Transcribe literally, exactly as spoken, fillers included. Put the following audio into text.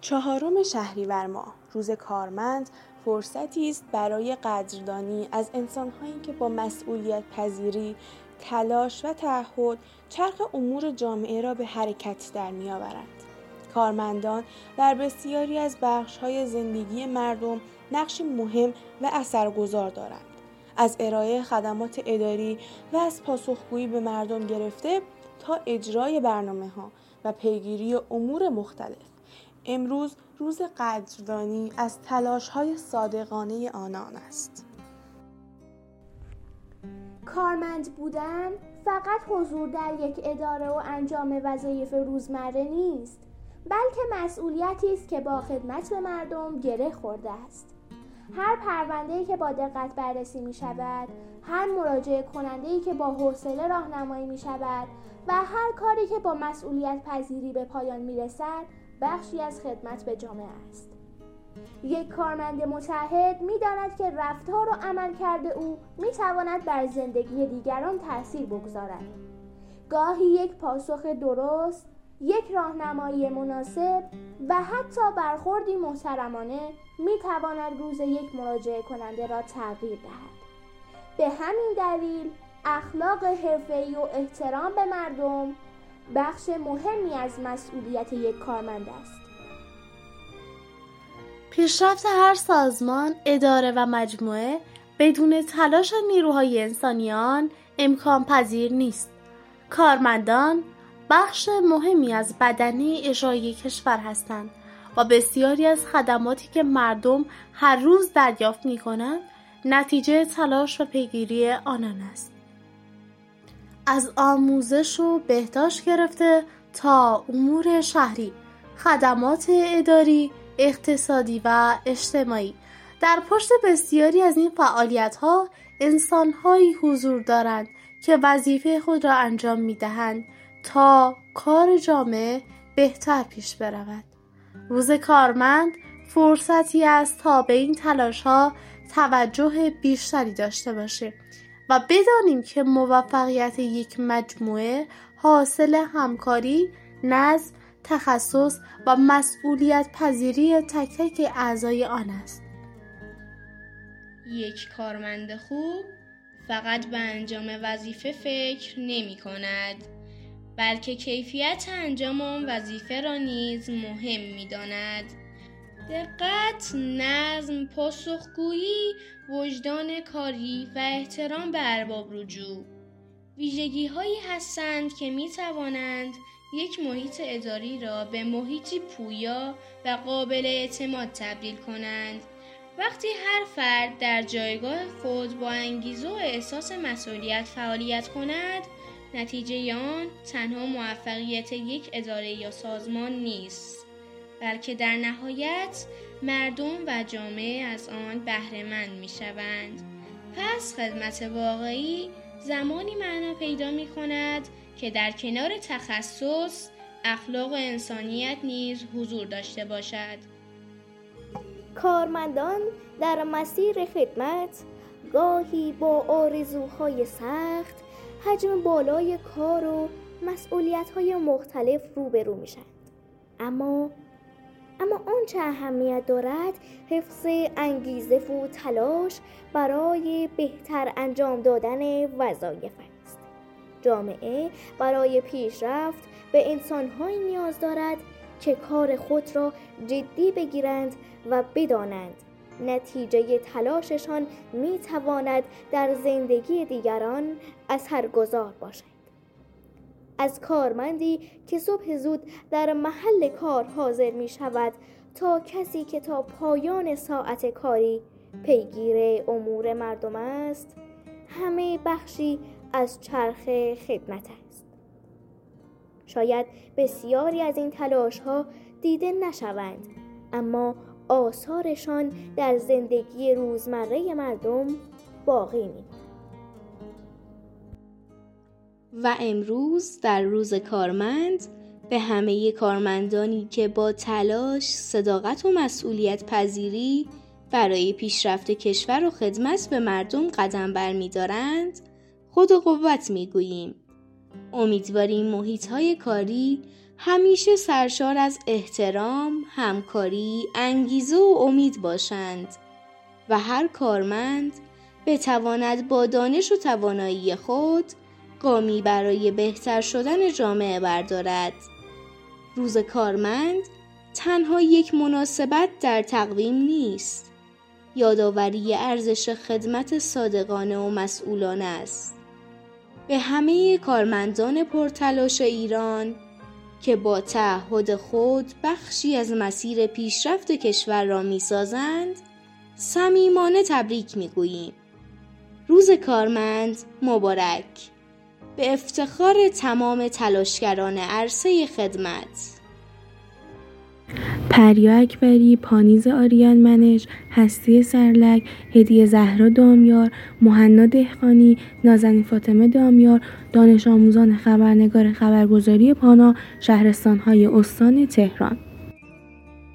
چهارم شهریور ماه، روز کارمند، فرصتی است برای قدردانی از انسان‌هایی که با مسئولیت پذیری، تلاش و تعهد چرخ امور جامعه را به حرکت در می‌آورند. کارمندان در بسیاری از بخش‌های زندگی مردم نقشی مهم و اثرگذار دارند. از ارائه خدمات اداری و از پاسخگویی به مردم گرفته تا اجرای برنامه‌ها و پیگیری امور مختلف. امروز روز قدردانی از تلاش‌های صادقانه آنان است. کارمند بودن فقط حضور در یک اداره و انجام وظایف روزمره نیست، بلکه مسئولیتی است که با خدمت به مردم گره خورده است. هر پرونده‌ای که با دقت بررسی می شود، هر مراجعه کننده‌ای که با حوصله راهنمایی می شود و هر کاری که با مسئولیت پذیری به پایان می رسد، بخشی از خدمت به جامعه است. یک کارمند متعهد می داند که رفتار و عملکرد او می تواند بر زندگی دیگران تأثیر بگذارد. گاهی یک پاسخ درست، یک راهنمایی مناسب و حتی برخوردی محترمانه می تواند روز یک مراجعه کننده را تغییر دهد. به همین دلیل اخلاق حرفه‌ای و احترام به مردم بخش مهمی از مسئولیت یک کارمند است. پیشرفت هر سازمان، اداره و مجموعه بدون تلاش نیروهای انسانی آن امکان پذیر نیست. کارمندان بخش مهمی از بدنه اجرایی کشور هستند و بسیاری از خدماتی که مردم هر روز دریافت می‌کنند نتیجه تلاش و پیگیری آنان است. از آموزش و بهداشت گرفته تا امور شهری، خدمات اداری، اقتصادی و اجتماعی، در پشت بسیاری از این فعالیت‌ها انسان‌هایی حضور دارند که وظیفه خود را انجام می‌دهند تا کار جامعه بهتر پیش برود. روز کارمند فرصتی است تا به این تلاش‌ها توجه بیشتری داشته باشیم و بدانیم که موفقیت یک مجموعه حاصل همکاری، نظم، تخصص و مسئولیت پذیری تک تک اعضای آن است. یک کارمند خوب فقط به انجام وظیفه فکر نمی کند، بلکه کیفیت انجام آن وظیفه را نیز مهم می داند. دقت، نظم، پاسخگویی، وجدان کاری و احترام به ارباب رجوع ویژگی هایی هستند که می توانند یک محیط اداری را به محیطی پویا و قابل اعتماد تبدیل کنند. وقتی هر فرد در جایگاه خود با انگیزه و احساس مسئولیت فعالیت کند، نتیجه آن تنها موفقیت یک اداره یا سازمان نیست، بلکه در نهایت مردم و جامعه از آن بهره مند می شوند. پس خدمت واقعی زمانی معنا پیدا می کند که در کنار تخصص، اخلاق و انسانیت نیز حضور داشته باشد. کارمندان در مسیر خدمت گاهی با آرزوهای سخت، حجم بالای کار و مسئولیت‌های مختلف روبرو میشن. اما اما آنچه اهمیت دارد حفظ انگیزه و تلاش برای بهتر انجام دادن وظایف است. جامعه برای پیشرفت به انسان‌هایی نیاز دارد که کار خود را جدی بگیرند و بدانند نتیجه تلاششان می تواند در زندگی دیگران اثرگذار باشد. از کارمندی که صبح زود در محل کار حاضر می شود تا کسی که تا پایان ساعت کاری پیگیر امور مردم است، همه بخشی از چرخ خدمت است. شاید بسیاری از این تلاش‌ها دیده نشوند، اما آثارشان در زندگی روزمره مردم باقی می‌ماند. و امروز در روز کارمند به همه کارمندانی که با تلاش، صداقت و مسئولیت پذیری برای پیشرفت کشور و خدمت به مردم قدم برمی‌دارند، خود و قوت می‌گوییم. امیدواریم محیط‌های کاری همیشه سرشار از احترام، همکاری، انگیزه و امید باشند و هر کارمند بتواند با دانش و توانایی خود گامی برای بهتر شدن جامعه بردارد. روز کارمند تنها یک مناسبت در تقویم نیست، یادآوری ارزش خدمت صادقانه و مسئولانه است. به همه کارمندان پرتلاش ایران که با تعهد خود بخشی از مسیر پیشرفت کشور را می‌سازند، صمیمانه تبریک می‌گوییم. روز کارمند مبارک، به افتخار تمام تلاشگران عرصه خدمت. پریا اکبری، پانیز آریان منش، هستی سرلک، هدیه زهرا دامیار، مهنا دهقانی، نازنین فاطمه دامیار، دانش آموزان خبرنگار خبرگزاری پانا، شهرستان‌های استان تهران.